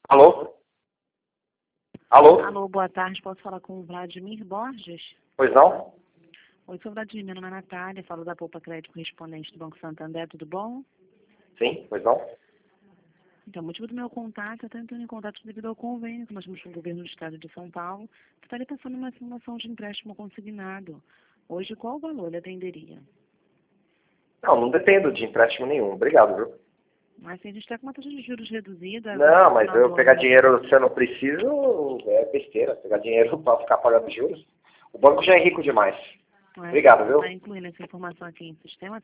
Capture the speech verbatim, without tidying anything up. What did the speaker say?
Alô? Alô? Alô, boa tarde. Posso falar com o Vladimir Borges? Pois não? Oi, sou Vladimir, meu nome é Natália, falo da Poupa Crédito Correspondente do Banco Santander, tudo bom? Sim, pois não? Então, o motivo do meu contato é estar entrando em contato devido ao convênio que nós temos com o governo do estado de São Paulo, que estaria pensando em uma simulação de empréstimo consignado. Hoje, qual o valor ele atenderia? Não, não dependo de empréstimo nenhum. Obrigado, viu? Mas se a gente está com uma taxa de juros reduzida, agora Não, no mas final eu do pegar ano. dinheiro se eu não preciso é besteira. Pegar dinheiro para ficar pagando juros. O banco já é rico demais. Não é? Obrigado, Está viu? incluindo essa informação aqui em sistema,